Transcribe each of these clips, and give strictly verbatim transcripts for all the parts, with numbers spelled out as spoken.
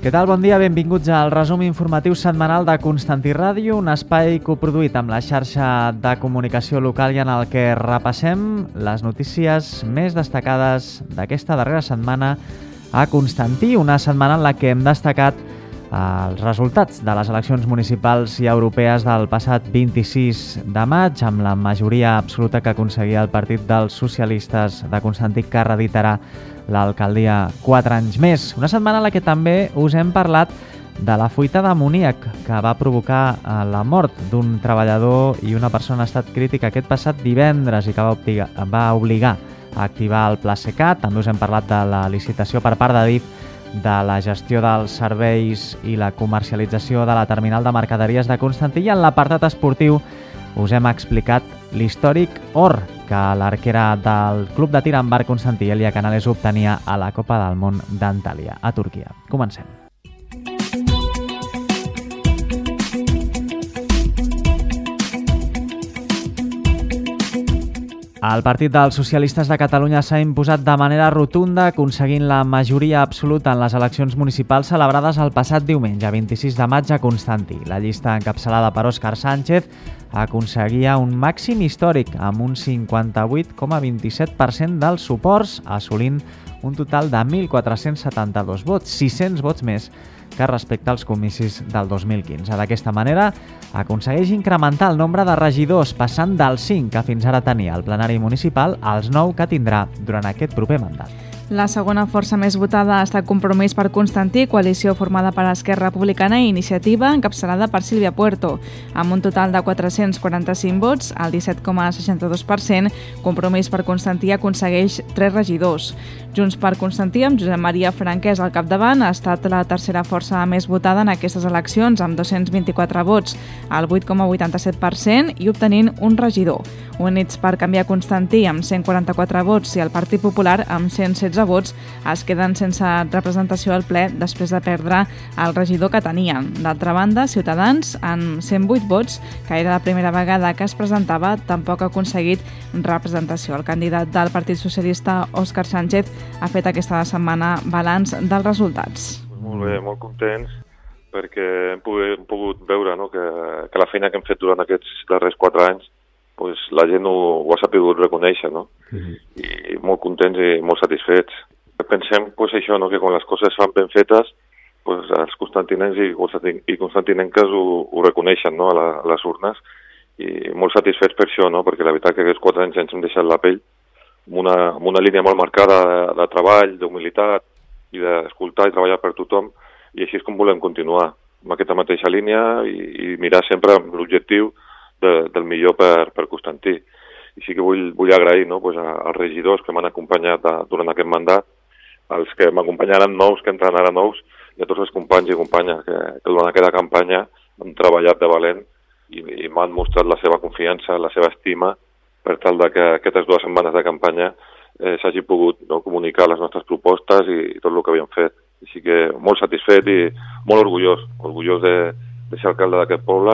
Què tal? Bon dia, benvinguts al resum informatiu setmanal de Constantí Ràdio, un espai coproduït amb la xarxa de comunicació local i en el que repassem les notícies més destacades d'aquesta darrera setmana a Constantí, una setmana en la que hem destacat els resultats de les eleccions municipals i europees del passat vint-i-sis de maig, amb la majoria absoluta que aconseguia el Partit dels Socialistes de Constantí, que reeditarà l'alcaldia quatre anys més. Una setmana en la que també us hem parlat de la fuita d'amoníac que va provocar la mort d'un treballador i una persona en estat crític aquest passat divendres i que va obligar, va obligar a activar el Pla Secat. També us hem parlat de la licitació per part d'Adif de la gestió dels serveis i la comercialització de la terminal de mercaderies de Constantí, i en l'apartat esportiu us hem explicat l'històric or que l'arquera del Club de Tir amb Arc Constantí, Elia Canales, obtenia a la Copa del Món d'Antalya, a Turquia. Comencem. El Partit dels Socialistes de Catalunya s'ha imposat de manera rotunda, aconseguint la majoria absoluta en les eleccions municipals celebrades el passat diumenge, vint-i-sis de maig, a Constantí. La llista encapçalada per Òscar Sánchez aconseguia un màxim històric amb un cinquanta-vuit coma vint-i-set per cent dels suports, assolint un total de mil quatre-cents setanta-dos vots, sis-cents vots més que respecte als comicis del dos mil quinze. D'aquesta manera, aconsegueix incrementar el nombre de regidors, passant dels cinc que fins ara tenia el plenari municipal als nou que tindrà durant aquest proper mandat. La segona força més votada ha estat Compromís per Constantí, coalició formada per Esquerra Republicana i Iniciativa, encapçalada per Sílvia Puerto. Amb un total de quatre-cents quaranta-cinc vots, el disset coma seixanta-dos per cent, Compromís per Constantí aconsegueix tres regidors. Junts per Constantí, amb Josep Maria Franquès al capdavant, ha estat la tercera força més votada en aquestes eleccions, amb dos-cents vint-i-quatre vots, el vuit coma vuitanta-set per cent, i obtenint un regidor. Units per Canviar Constantí, amb cent quaranta-quatre vots, i el Partit Popular, amb cent setze vots, es queden sense representació al ple després de perdre el regidor que tenien. D'altra banda, Ciutadans, amb cent vuit vots, que era la primera vegada que es presentava, tampoc ha aconseguit representació. El candidat del Partit Socialista, Òscar Sánchez, ha fet aquesta setmana balanç dels resultats. Molt bé, molt contents, perquè hem pogut, hem pogut veure, no, que, que la feina que hem fet durant aquests darrers quatre anys, pues, la gent ho, ho ha sapigut reconèixer, no? Mm-hmm. I molt contents i molt satisfets. Pensem pues, això, no, que quan les coses fan ben fetes, pues, els constantinencs i, i constantinenques ho, ho reconeixen, no, a, la, a les urnes, i molt satisfets per això, no? Perquè la veritat que aquests quatre anys ens hem deixat la pell amb una, amb una línia molt marcada de, de treball, d'humilitat i d'escoltar i treballar per tothom, i així és com volem continuar, amb aquesta mateixa línia i, i mirar sempre amb l'objectiu de, del millor per, per Constantí. I sí que vull, vull agrair, no, pues, als regidors que m'han acompanyat a, durant aquest mandat, als que m'acompanyaran nous, que entraran ara nous, i a tots els companys i companyes que, que durant aquesta campanya han treballat de valent i, i m'han mostrat la seva confiança, la seva estima, per tal de que aquestes dues setmanes de campanya eh, s'hagi pogut, no, comunicar les nostres propostes i, i tot el que havíem fet. Així que molt satisfet i molt orgullós, orgullós de, de ser alcalde d'aquest poble,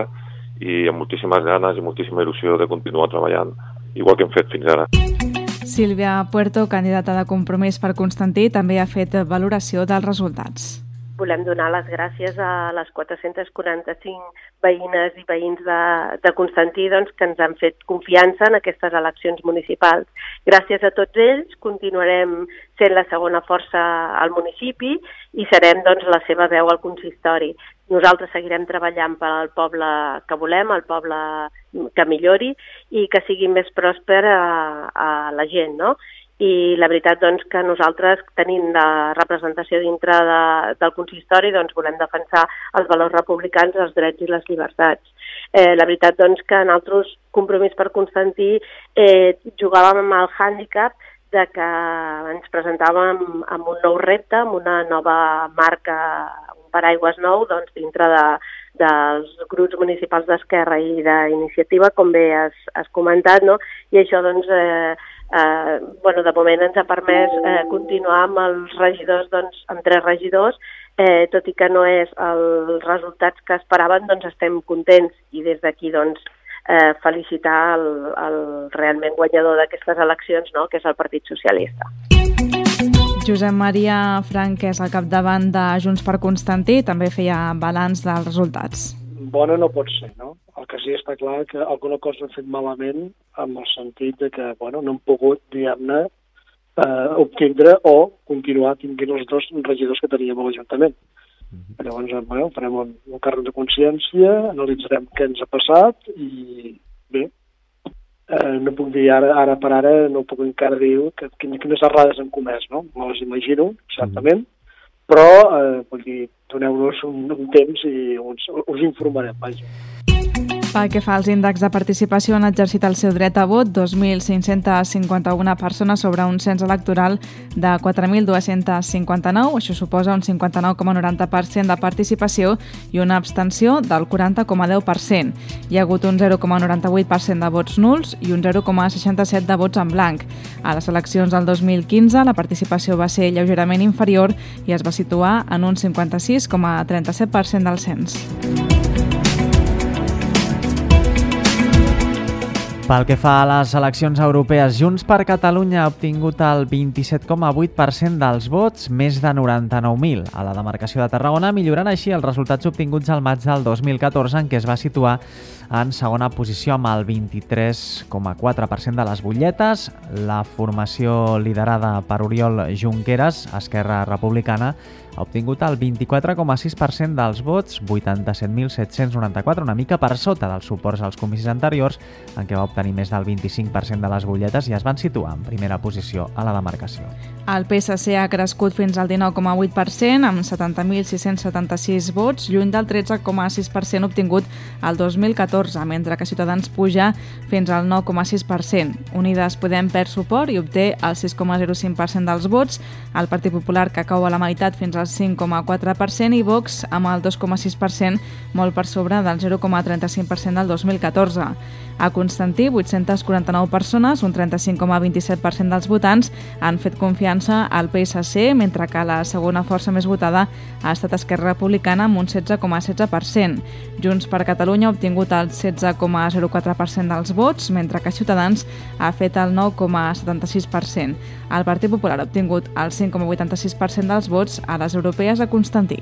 i amb moltíssimes ganes i moltíssima il·lusió de continuar treballant, igual que hem fet fins ara. Sílvia Puerto, candidata de Compromís per Constantí, també ha fet valoració dels resultats. Volem donar les gràcies a les quatre-cents quaranta-cinc veïnes i veïns de, de Constantí, doncs, que ens han fet confiança en aquestes eleccions municipals. Gràcies a tots ells continuarem sent la segona força al municipi i serem, doncs, la seva veu al consistori. Nosaltres seguirem treballant per al poble que volem, el poble que millori i que sigui més pròsper a, a la gent, no? I la veritat, doncs, que nosaltres, tenint la representació dintre de, del consistori, doncs, volem defensar els valors republicans, els drets i les llibertats. Eh, la veritat, doncs, que en altres Compromís per Constantí eh, jugàvem amb el hàndicap de que ens presentàvem amb un nou repte, amb una nova marca, un paraigües nou, doncs, dintre de, dels grups municipals d'Esquerra i d'Iniciativa, com bé has, has comentat, no? I això, doncs, eh, eh, bueno, de moment ens ha permès eh, continuar amb els regidors, doncs, amb tres regidors, eh, tot i que no és els resultats que esperaven, doncs estem contents, i des d'aquí, doncs, eh, felicitar el, el realment guanyador d'aquestes eleccions, no?, que és el Partit Socialista. Josep Maria Frank, que és al capdavant de Junts per Constantí, també feia balanç dels resultats. Bona no pot ser, no? El que sí està clar que alguna cosa hem fet malament en el sentit de que, bueno, no hem pogut, diguem-ne, eh, obtindre o continuar tinguent els dos regidors que teníem a l'Ajuntament. Mm-hmm. Llavors, bueno, farem un, un càrrec de consciència, analitzarem què ens ha passat i, bé, eh, no puc dir ara, ara per ara, no puc encara dir que, quines errades hem comès, no? Me les imagino, certament, mm-hmm. però, eh, vull dir, doneu-nos un, un temps i us, us informarem, vaja. Pel que fa als índexs de participació, han exercit el seu dret a vot dos mil cinc-cents cinquanta-una persones sobre un cens electoral de quatre mil dos-cents cinquanta-nou. Això suposa un cinquanta-nou coma noranta per cent de participació i una abstenció del quaranta coma deu per cent. Hi ha hagut un zero coma noranta-vuit per cent de vots nuls i un zero coma seixanta-set de vots en blanc. A les eleccions del dos mil quinze, la participació va ser lleugerament inferior i es va situar en un cinquanta-sis coma trenta-set per cent del cens. Pel que fa a les eleccions europees, Junts per Catalunya ha obtingut el vint-i-set coma vuit per cent dels vots, més de noranta-nou mil, a la demarcació de Tarragona, millorant així els resultats obtinguts al maig del dos mil catorze, en què es va situar en segona posició amb el vint-i-tres coma quatre per cent de les butlletes. La formació liderada per Oriol Junqueras, Esquerra Republicana, ha obtingut el vint-i-quatre coma sis per cent dels vots, vuitanta-set mil set-cents noranta-quatre, una mica per sota dels suports als comicis anteriors, en què va obtenir més del vint-i-cinc per cent de les butlletes i es van situar en primera posició a la demarcació. El P S C ha crescut fins al dinou coma vuit per cent, amb setanta mil sis-cents setanta-sis vots, lluny del tretze coma sis per cent obtingut el dos mil catorze, mentre que Ciutadans puja fins al nou coma sis per cent. Unides Podem perd suport i obté el sis coma zero cinc per cent dels vots, el Partit Popular, que cau a la meitat fins al cinc coma quatre per cent, i Vox amb el dos coma sis per cent, molt per sobre del zero coma trenta-cinc per cent del dos mil catorze. A Constantí, vuit-centes quaranta-nou persones, un trenta-cinc coma vint-i-set per cent dels votants, han fet confiança al P S C, mentre que la segona força més votada ha estat Esquerra Republicana amb un setze coma setze per cent. Junts per Catalunya ha obtingut el setze coma zero quatre per cent dels vots, mentre que Ciutadans ha fet el nou coma setanta-sis per cent. El Partit Popular ha obtingut el cinc coma vuitanta-sis per cent dels vots a les europees a Constantí.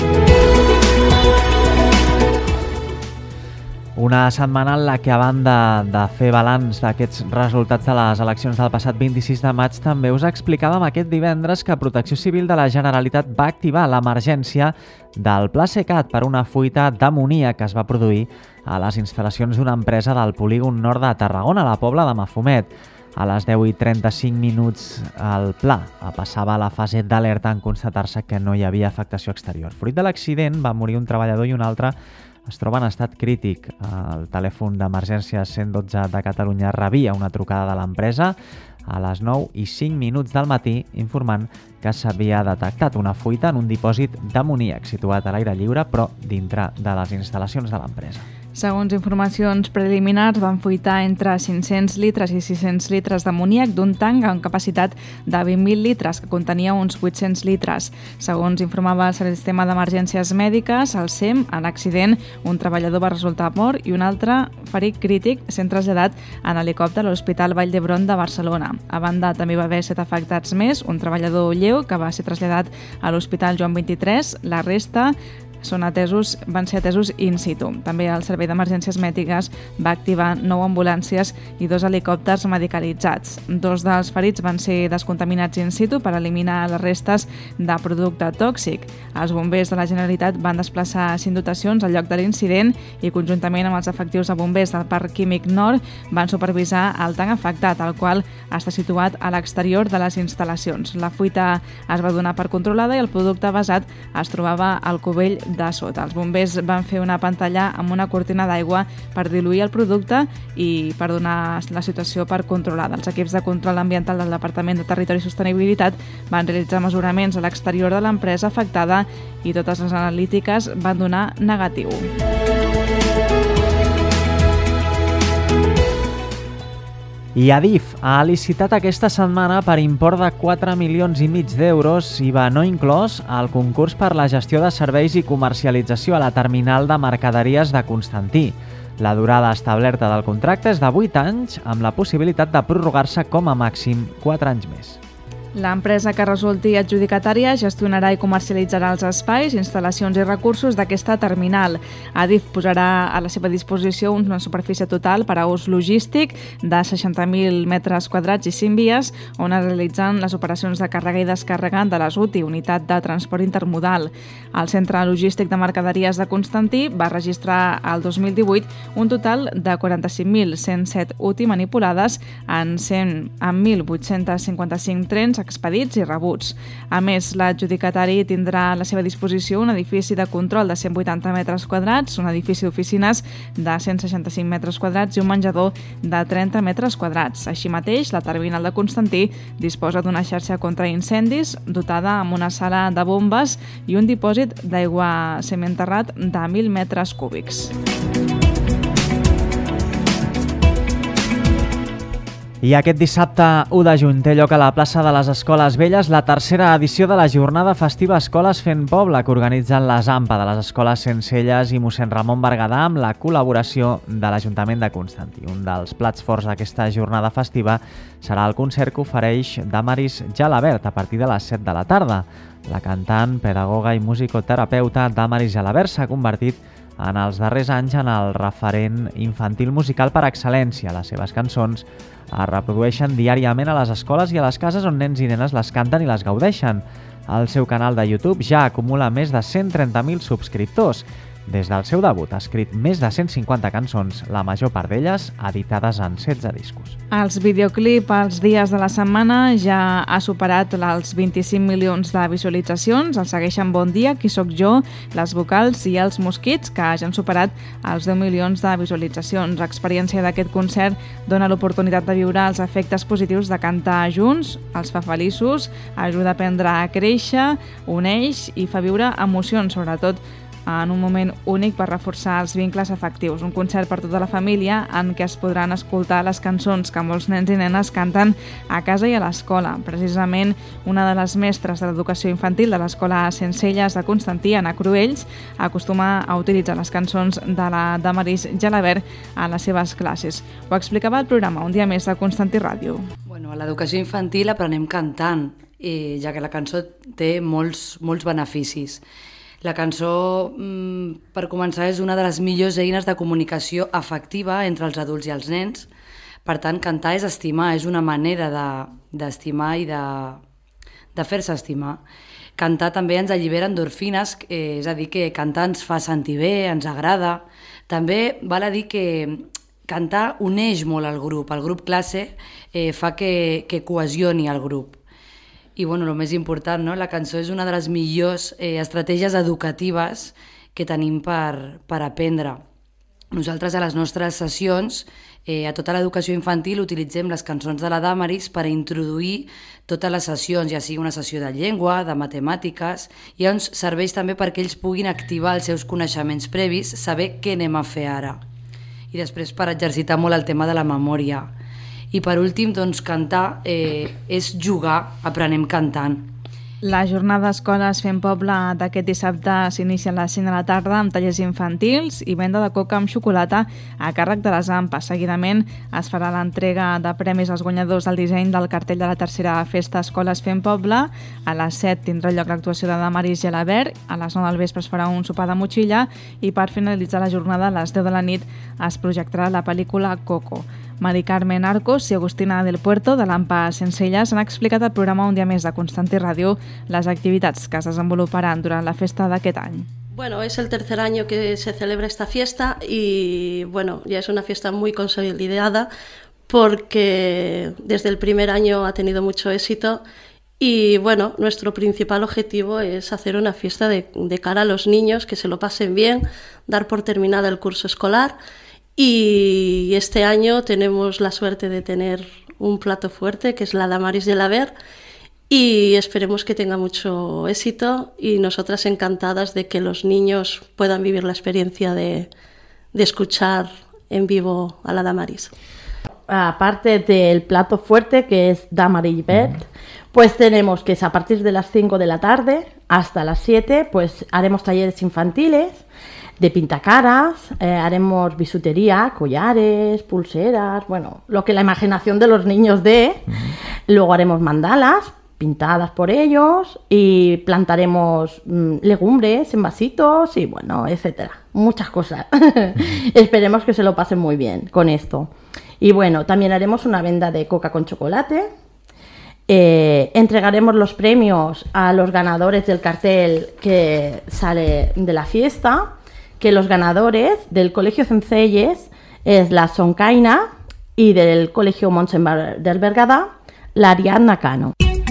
Una setmana en la que, a banda de fer balanç d'aquests resultats de les eleccions del passat vint-i-sis de maig, també us explicàvem aquest divendres que Protecció Civil de la Generalitat va activar l'emergència del Pla Secat per una fuita d'amoníac que es va produir a les instal·lacions d'una empresa del polígon nord de Tarragona, a la Pobla de Mafumet. A les deu i trenta-cinc minuts el pla passava a la fase d'alerta en constatar-se que no hi havia afectació exterior. Fruit de l'accident va morir un treballador i un altre es troba en estat crític. El telèfon d'emergència cent dotze de Catalunya rebia una trucada de l'empresa a les nou i cinc minuts del matí informant que s'havia detectat una fuita en un dipòsit d'amoníac situat a l'aire lliure però dintre de les instal·lacions de l'empresa. Segons informacions preliminars, van fuitar entre cinc-cents litres i sis-cents litres d'amoníac d'un tanc amb capacitat de vint mil litres, que contenia uns vuit-cents litres. Segons informava el sistema d'emergències mèdiques, el S E M, en l'accident, un treballador va resultar mort i un altre ferit crític sent traslladat en helicòpter a l'Hospital Vall d'Hebron de Barcelona. A banda, també va haver set afectats més, un treballador lleu que va ser traslladat a l'Hospital Joan vint-i-tres, la resta són atesos, van ser atesos in situ. També el Servei d'Emergències Mèdiques va activar nou ambulàncies i dos helicòpters medicalitzats. Dos dels ferits van ser descontaminats in situ per eliminar les restes de producte tòxic. Els bombers de la Generalitat van desplaçar cinc dotacions al lloc de l'incident i, conjuntament amb els efectius de bombers del Parc Químic Nord, van supervisar el tanc afectat, el qual està situat a l'exterior de les instal·lacions. La fuita es va donar per controlada i el producte basat es trobava al cubell de sota. Els bombers van fer una pantalla amb una cortina d'aigua per diluir el producte i per donar la situació per controlada. Els equips de control ambiental del Departament de Territori i Sostenibilitat van realitzar mesuraments a l'exterior de l'empresa afectada i totes les analítiques van donar negatiu. I Adif ha licitat aquesta setmana per import de quatre milions i mig d'euros, I V A no inclòs, el concurs per la gestió de serveis i comercialització a la terminal de mercaderies de Constantí. La durada establerta del contracte és de vuit anys, amb la possibilitat de prorrogar-se com a màxim quatre anys més. L'empresa que resulti adjudicatària gestionarà i comercialitzarà els espais, instal·lacions i recursos d'aquesta terminal. Adif posarà a la seva disposició una superfície total per a ús logístic de seixanta mil metres quadrats i cinc vies, on es realitzen les operacions de càrrega i descàrrega de les U T I, Unitat de Transport Intermodal. El Centre Logístic de Mercaderies de Constantí va registrar el dos mil divuit un total de quaranta-cinc mil cent set U T I manipulades en mil vuit-cents cinquanta-cinc trens expedits i rebuts. A més, l'adjudicatari tindrà a la seva disposició un edifici de control de cent vuitanta metres quadrats, un edifici d'oficines de cent seixanta-cinc metres quadrats i un menjador de trenta metres quadrats. Així mateix, la terminal de Constantí disposa d'una xarxa contra incendis dotada amb una sala de bombes i un dipòsit d'aigua semienterrat de mil metres cúbics. I aquest dissabte u de juny té lloc a la plaça de les Escoles Velles la tercera edició de la jornada festiva Escoles Fent Poble, que organitzen les AMPA de les Escoles Centcelles i mossèn Ramon Berguedà amb la col·laboració de l'Ajuntament de Constantí. Un dels plats forts d'aquesta jornada festiva serà el concert que ofereix Damaris Gelabert a partir de les set de la tarda. La cantant, pedagoga i musicoterapeuta Damaris Gelabert s'ha convertit en els darrers anys en el referent infantil musical per excel·lència. Les seves cançons es reprodueixen diàriament a les escoles i a les cases on nens i nenes les canten i les gaudeixen. El seu canal de YouTube ja acumula més de cent trenta mil subscriptors. Des del seu debut ha escrit més de cent cinquanta cançons, la major part d'elles editades en setze discos. Els videoclip als dies de la setmana ja ha superat els vint-i-cinc milions de visualitzacions. El segueixen Bon dia, Qui soc jo, Les vocals i Els mosquits, que ja han superat els deu milions de visualitzacions. L'experiència d'aquest concert dona l'oportunitat de viure els efectes positius de cantar junts, els fa feliços, ajuda a aprendre a créixer, uneix i fa viure emocions, sobretot en un moment únic per reforçar els vincles afectius. Un concert per tota la família en què es podran escoltar les cançons que molts nens i nenes canten a casa i a l'escola. Precisament una de les mestres de l'educació infantil de l'Escola Centcelles de Constantí, Anna Cruells, acostuma a utilitzar les cançons de la Damaris Gelabert a les seves classes. Ho explicava el programa Un dia més de Constantí Ràdio. Bueno, a l'educació infantil aprenem cantant, eh, ja que la cançó té molts, molts beneficis. La cançó, per començar, és una de les millors eines de comunicació afectiva entre els adults i els nens. Per tant, cantar és estimar, és una manera d'estimar i de, de fer-se estimar. Cantar també ens allibera endorfines, eh, és a dir, que cantar ens fa sentir bé, ens agrada. També val a dir que cantar uneix molt el grup. El grup classe eh, fa que, que cohesioni el grup. I bueno, el més important, no? La cançó és una de les millors eh, estratègies educatives que tenim per, per aprendre. Nosaltres a les nostres sessions, eh, a tota l'educació infantil, utilitzem les cançons de la Damaris per introduir totes les sessions, ja sigui una sessió de llengua, de matemàtiques, i ens serveix també perquè ells puguin activar els seus coneixements previs, saber què anem a fer ara. I després per exercitar molt el tema de la memòria. I per últim, doncs, cantar eh, és jugar, aprenem cantant. La jornada Escoles Fent Poble d'aquest dissabte s'inicia a les cinc de la tarda amb tallers infantils i venda de coca amb xocolata a càrrec de les AMPA. Seguidament es farà l'entrega de premis als guanyadors del disseny del cartell de la tercera festa Escoles Fent Poble. A les set tindrà lloc l'actuació de Damaris Gelabert, a les nou del vespre es farà un sopar de motxilla i per finalitzar la jornada a les deu de la nit es projectarà la pel·lícula Coco. Mari Carmen Arcos i Agustina del Puerto de l'AMPA Centcelles han explicat al programa Un dia més de Constantí Ràdio les activitats que es desenvoluparan durant la festa d'aquest any. Bueno, es el tercer año que se celebra esta fiesta y bueno, ya es una fiesta muy consolidada porque desde el primer año ha tenido mucho éxito y bueno, nuestro principal objetivo es hacer una fiesta de, de cara a los niños, que se lo pasen bien, dar por terminado el curso escolar. Y este año tenemos la suerte de tener un plato fuerte, que es la Damaris Gelabert, y esperemos que tenga mucho éxito y nosotras encantadas de que los niños puedan vivir la experiencia de, de escuchar en vivo a la Damaris. Aparte del plato fuerte, que es Damaris Gelabert, pues tenemos que es a partir de las cinco de la tarde hasta las siete, pues haremos talleres infantiles, de pintacaras, eh, haremos bisutería, collares, pulseras, bueno, lo que la imaginación de los niños dé. Uh-huh. Luego haremos mandalas, pintadas por ellos y plantaremos mmm, legumbres en vasitos y bueno, etcétera. Muchas cosas. Esperemos que se lo pasen muy bien con esto. Y bueno, también haremos una venda de coca con chocolate. Eh, entregaremos los premios a los ganadores del cartel que sale de la fiesta, que los ganadores del Colegio Cencelles es la Soncaina y del Colegio Montse del Berguedà, la Ariadna Cano.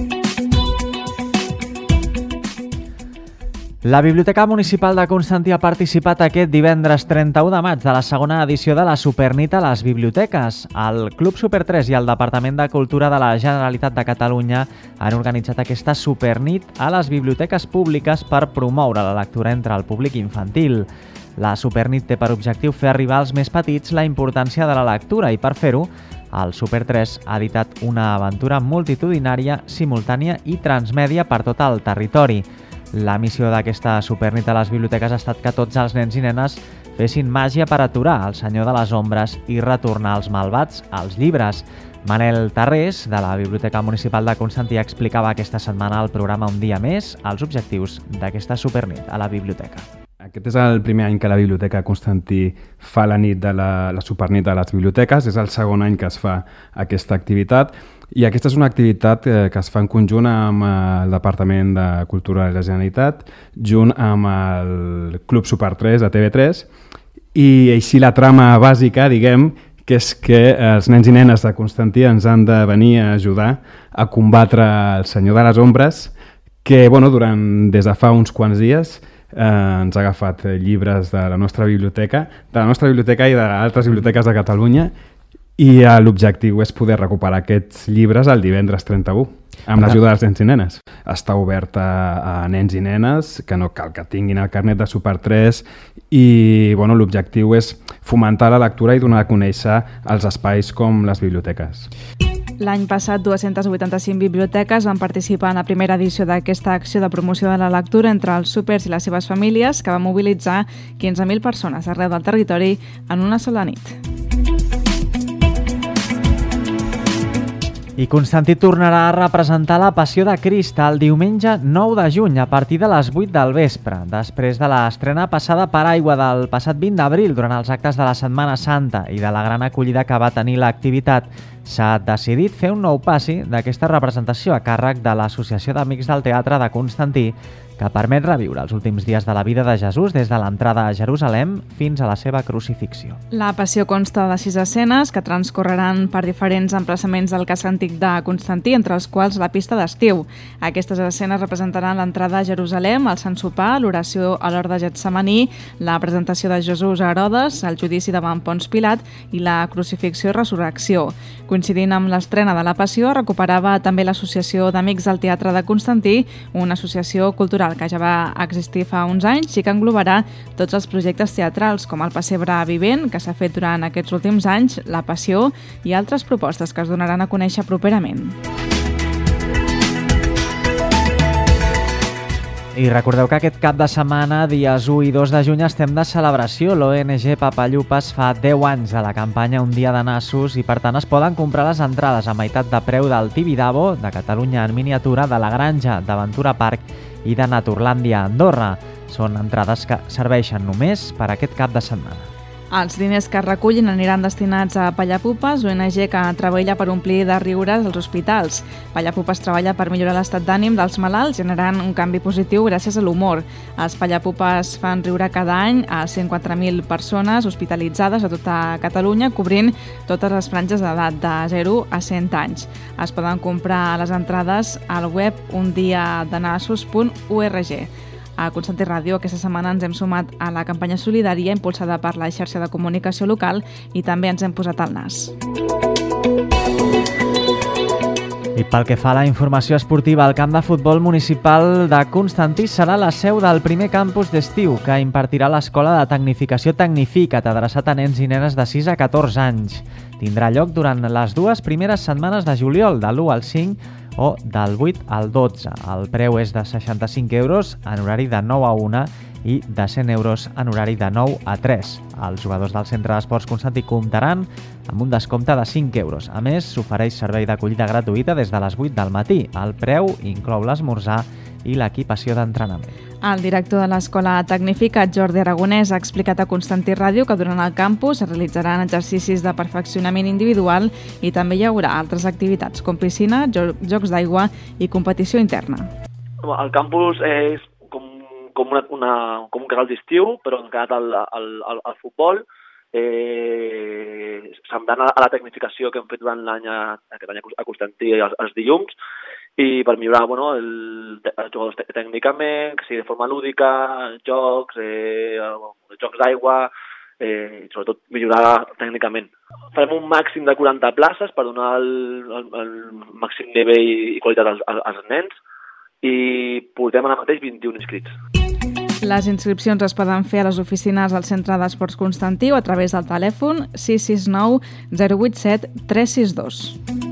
La Biblioteca Municipal de Constantí ha participat aquest divendres trenta-u de maig de la segona edició de la Supernit a les biblioteques. El Club Super tres i el Departament de Cultura de la Generalitat de Catalunya han organitzat aquesta Supernit a les biblioteques públiques per promoure la lectura entre el públic infantil. La Supernit té per objectiu fer arribar als més petits la importància de la lectura i per fer-ho, el Super tres ha editat una aventura multitudinària, simultània i transmèdia per tot el territori. La missió d'aquesta Supernit a les biblioteques ha estat que tots els nens i nenes fessin màgia per aturar el senyor de les ombres i retornar els malvats als llibres. Manel Tarrés, de la Biblioteca Municipal de Constantí, explicava aquesta setmana al programa Un dia més els objectius d'aquesta Supernit a la biblioteca. Aquest és el primer any que la Biblioteca Constantí fa la nit de la, la Supernit a les biblioteques, és el segon any que es fa aquesta activitat i aquesta és una activitat eh, que es fa en conjunt amb el Departament de Cultura de la Generalitat, junt amb el Club Super tres de T V tres i així la trama bàsica, diguem, que és que els nens i nenes de Constantí ens han de venir a ajudar a combatre el senyor de les ombres que, bueno, durant, des de fa uns quants dies Eh, ens ha agafat llibres de la nostra biblioteca, de la nostra biblioteca i d'altres biblioteques de Catalunya i eh, l'objectiu és poder recuperar aquests llibres el divendres trenta-u amb l'ajuda dels nens i nenes. Està obert a, a nens i nenes, que no cal que tinguin el carnet de Super tres i bueno, l'objectiu és fomentar la lectura i donar a conèixer els espais com les biblioteques. L'any passat, dues-centes vuitanta-cinc biblioteques van participar en la primera edició d'aquesta acció de promoció de la lectura entre els súpers i les seves famílies, que va mobilitzar quinze mil persones arreu del territori en una sola nit. I Constantí tornarà a representar la Passió de Crist el diumenge nou de juny a partir de les vuit del vespre, després de l'estrena passada per aigua del passat vint d'abril durant els actes de la Setmana Santa i de la gran acollida que va tenir l'activitat. S'ha decidit fer un nou passi d'aquesta representació a càrrec de l'Associació d'Amics del Teatre de Constantí, que permet reviure els últims dies de la vida de Jesús des de l'entrada a Jerusalem fins a la seva crucifixió. La passió consta de sis escenes que transcorreran per diferents emplaçaments del casc antic de Constantí, entre els quals la pista d'estiu. Aquestes escenes representaran l'entrada a Jerusalem, el Sant Sopar, l'oració a l'hort de Getsemaní, la presentació de Jesús a Herodes, el judici davant Pons Pilat i la crucifixió i resurrecció. Coincidint amb l'estrena de la passió, recuperava també l'Associació d'Amics del Teatre de Constantí, una associació cultural que ja va existir fa uns anys i que englobarà tots els projectes teatrals com el Pessebre Vivent, que s'ha fet durant aquests últims anys, la Passió i altres propostes que es donaran a conèixer properament. I recordeu que aquest cap de setmana, dies u i dos de juny, estem de celebració. L'O N G Papallupes fa deu anys de la campanya Un dia de nassos i, per tant, es poden comprar les entrades a meitat de preu del Tibidabo, de Catalunya en miniatura, de la Granja, d'Aventura Park i de Naturlàndia a Andorra. Són entrades que serveixen només per aquest cap de setmana. Els diners que es recullin aniran destinats a Pallapupes, O N G que treballa per omplir de riures els hospitals. Pallapupes treballa per millorar l'estat d'ànim dels malalts, generant un canvi positiu gràcies a l'humor. Els Pallapupes fan riure cada any a cent quatre mil persones hospitalitzades a tota Catalunya, cobrint totes les franges d'edat de zero a cent anys. Es poden comprar les entrades al web un dia de nassos punt org. A Constantí Ràdio aquesta setmana ens hem sumat a la campanya solidària impulsada per la xarxa de comunicació local i també ens hem posat al nas. I pel que fa a la informació esportiva, el camp de futbol municipal de Constantí serà la seu del primer campus d'estiu que impartirà l'Escola de Tecnificació Tecnificat, adreçat a nens i nenes de sis a catorze anys. Tindrà lloc durant les dues primeres setmanes de juliol, de l'u al cinc, o del vuit al dotze. El preu és de seixanta-cinc euros en horari de nou a una i de cent euros en horari de nou a tres. Els jugadors del Centre d'Esports Constantí comptaran amb un descompte de cinc euros. A més, s'ofereix servei d'acollida gratuïta des de les vuit del matí. El preu inclou l'esmorzar i l'equipació d'entrenament. El director de l'Escola Tecnífica, Jordi Aragonès, ha explicat a Constantí Ràdio que durant el campus es realitzaran exercicis de perfeccionament individual i també hi haurà altres activitats com piscina, jocs d'aigua i competició interna. El campus és com, com, una, una, com un casal d'estiu, però encarat al, al, al, al futbol, eh, semblant a la tecnificació que hem fet durant l'any aquest any a Constantí els, els dilluns, i per millorar bueno, el, els jugadors tècnicament, que sigui de forma lúdica, jocs, eh, jocs d'aigua, eh, i sobretot millorar tècnicament. Farem un màxim de quaranta places per donar el, el, el màxim nivell i qualitat als, als nens i portem ara mateix vint-i-un inscrits. Les inscripcions es poden fer a les oficines del Centre d'Esports Constantí o a través del telèfon sis sis nou zero vuit set tres sis dos.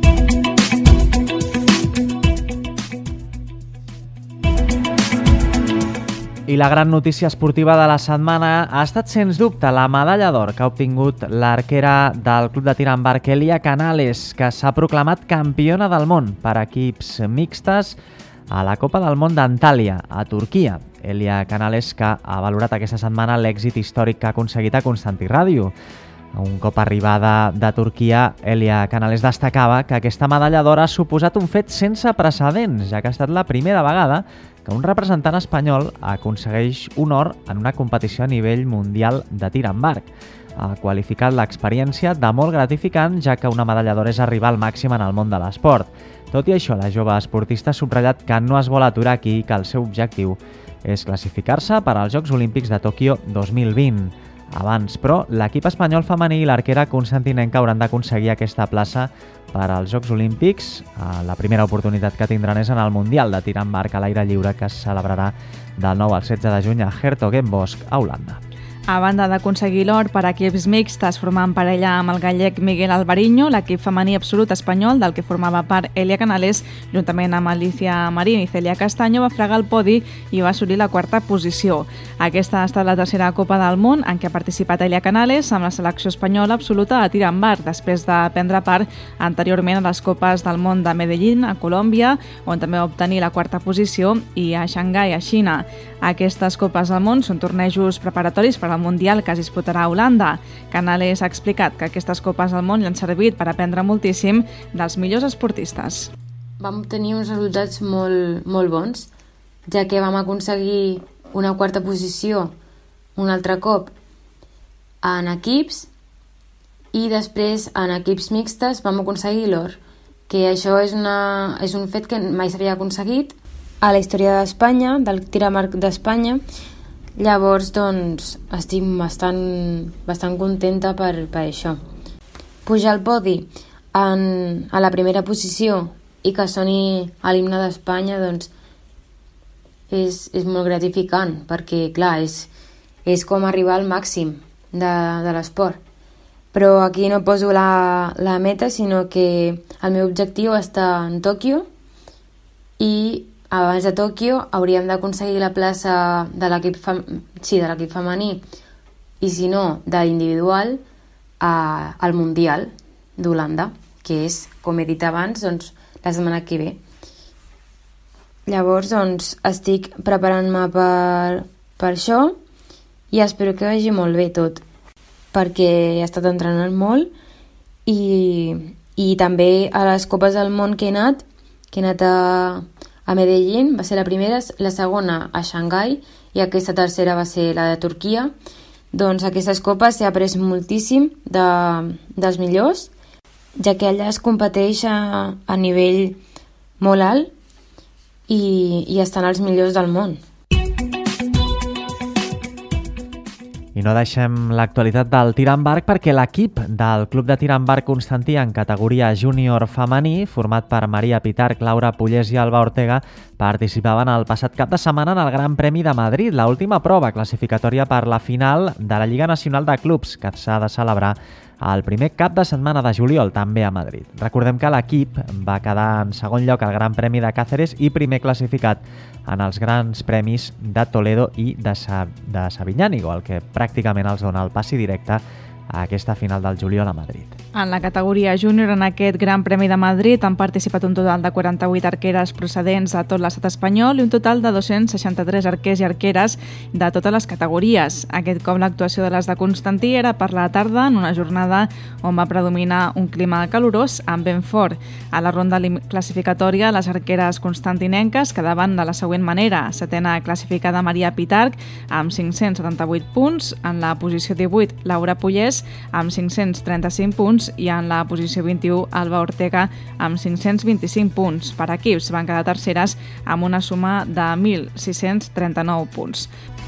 I la gran notícia esportiva de la setmana ha estat, sens dubte, la medalla d'or que ha obtingut l'arquera del club de tir amb arc Elia Canales, que s'ha proclamat campiona del món per equips mixtes a la Copa del Món d'Antàlia, a Turquia. Elia Canales, que ha valorat aquesta setmana l'èxit històric que ha aconseguit a Constantí Ràdio. Un cop arribada de Turquia, Elia Canales destacava que aquesta medalla d'or ha suposat un fet sense precedents, ja que ha estat la primera vegada que un representant espanyol aconsegueix un or en una competició a nivell mundial de tir amb arc. Ha qualificat l'experiència de molt gratificant, ja que una medalla d'or és arribar al màxim en el món de l'esport. Tot i això, la jove esportista ha subratllat que no es vol aturar aquí i que el seu objectiu és classificar-se per als Jocs Olímpics de Tòquio dos mil vint. Abans, però, l'equip espanyol femení i l'arquera constantinenca hauran d'aconseguir aquesta plaça per als Jocs Olímpics. La primera oportunitat que tindran és en el Mundial de tir amb arc a l'aire lliure, que es celebrarà del nou al setze de juny a Hertogenbosch, a Holanda. A banda d'aconseguir l'or per equips mixtes formant parella amb el gallec Miguel Alvariño, l'equip femení absolut espanyol, del que formava part Elia Canales, juntament amb Alicia Marín i Celia Castaño, va fregar el podi i va assolir la quarta posició. Aquesta ha estat la tercera Copa del Món en què ha participat Elia Canales amb la selecció espanyola absoluta a tir amb arc, després de prendre part anteriorment a les Copes del Món de Medellín, a Colòmbia, on també va obtenir la quarta posició, i a Xangai, a Xina. Aquestes Copes del Món són tornejos preparatoris per al Mundial que es disputarà a Holanda. Canales ha explicat que aquestes Copes del Món li han servit per aprendre moltíssim dels millors esportistes. Vam tenir uns resultats molt, molt bons, ja que vam aconseguir una quarta posició un altre cop en equips i després en equips mixtes vam aconseguir l'or, que això és, una, és un fet que mai s'havia aconseguit a la història d'Espanya, del tir amb arc d'Espanya. Llavors, doncs, estic bastant, bastant contenta per, per això. Pujar al podi en, a la primera posició i que soni a l'himne d'Espanya, doncs, és, és molt gratificant, perquè, clar, és, és com arribar al màxim de, de l'esport. Però aquí no poso la, la meta, sinó que el meu objectiu està en Tòquio i abans de Tòquio hauríem d'aconseguir la plaça de l'equip fem... sí, de l'equip femení i, si no, d'individual a... al Mundial d'Holanda, que és, com he dit abans, doncs, la setmana que ve. Llavors, doncs, estic preparant-me per, per això i espero que vagi molt bé tot, perquè he estat entrenant molt i, i també a les Copes del Món que he anat, que he anat a, a Medellín, va ser la primera, la segona a Xangai i aquesta tercera va ser la de Turquia. Doncs aquestes copes s'ha après moltíssim de, dels millors, ja que allà es competeix a, a nivell molt alt i, i estan els millors del món. I no deixem l'actualitat del tir amb arc perquè l'equip del Club de Tir amb Arc Constantí en categoria júnior femení, format per Maria Pitarch, Laura Pollés i Alba Ortega, participaven el passat cap de setmana en el Gran Premi de Madrid, l'última prova classificatòria per la final de la Lliga Nacional de Clubs, que s'ha de celebrar el primer cap de setmana de juliol, també a Madrid. Recordem que l'equip va quedar en segon lloc al Gran Premi de Càceres i primer classificat en els grans premis de Toledo i de, Sa de Sabinyànigo, el que pràcticament els dona el passi directe a aquesta final del juliol a Madrid. En la categoria júnior, en aquest Gran Premi de Madrid, han participat un total de quaranta-vuit arqueres procedents de tot l'estat espanyol i un total de dos-cents seixanta-tres arquers i arqueres de totes les categories. Aquest cop l'actuació de les de Constantí era per la tarda, en una jornada on va predominar un clima calorós amb vent fort. A la ronda classificatòria, les arqueres constantinenques quedaven de la següent manera. Setena classificada Maria Pitarch amb cinc-cents setanta-vuit punts, en la posició divuit Laura Pollés amb cinc-cents trenta-cinc punts i en la posició vint-i-u Alba Ortega amb cinc-cents vint-i-cinc punts. Per equips van quedar terceres amb una suma de mil sis-cents trenta-nou punts.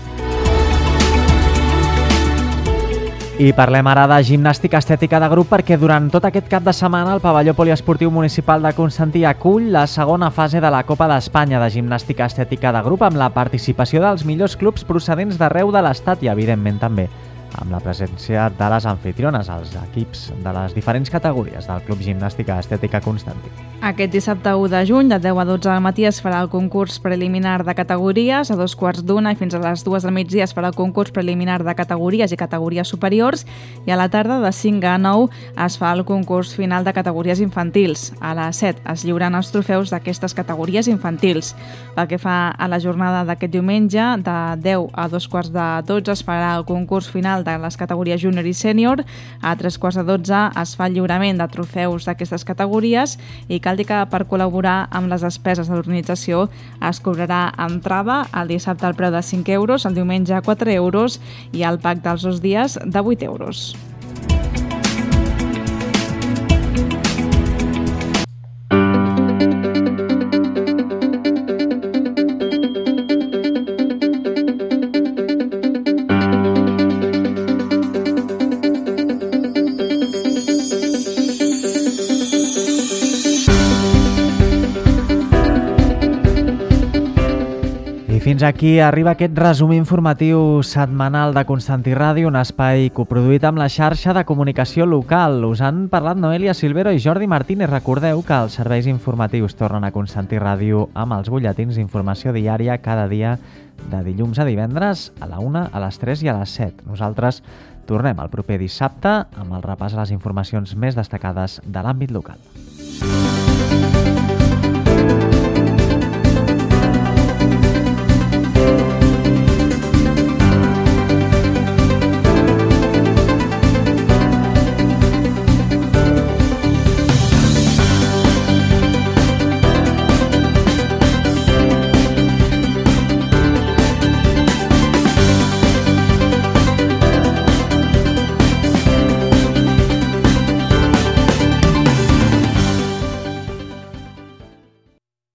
I parlem ara de gimnàstica estètica de grup perquè durant tot aquest cap de setmana el pavelló poliesportiu municipal de Constantí acull la segona fase de la Copa d'Espanya de gimnàstica estètica de grup amb la participació dels millors clubs procedents d'arreu de l'estat i, evidentment, també amb la presència de les anfitriones, els equips de les diferents categories del Club Gimnàstica Estètica Constantí. Aquest dissabte u de juny, de deu a dotze del matí, es farà el concurs preliminar de categories, a dos quarts d'una i fins a les dues del migdia es farà el concurs preliminar de categories i categories superiors i a la tarda de cinc a nou es fa el concurs final de categories infantils. A les set es lliuran els trofeus d'aquestes categories infantils. Pel que fa a la jornada d'aquest diumenge, de deu a dos quarts de dotze es farà el concurs final de les categories júnior i sènior. A tres quarts de dotze es fa el lliurament de trofeus d'aquestes categories i cal dir que per col·laborar amb les despeses de l'organització es cobrarà entrada el dissabte al preu de cinc euros, el diumenge quatre euros i el pack dels dos dies de vuit euros. Fins aquí arriba aquest resum informatiu setmanal de Constantí Ràdio, un espai coproduït amb la xarxa de comunicació local. Us han parlat Noelia Silvero i Jordi Martínez. Recordeu que els serveis informatius tornen a Constantí Ràdio amb els butlletins d'informació diària cada dia de dilluns a divendres a la una, a les tres i a les set. Nosaltres tornem el proper dissabte amb el repàs a les informacions més destacades de l'àmbit local.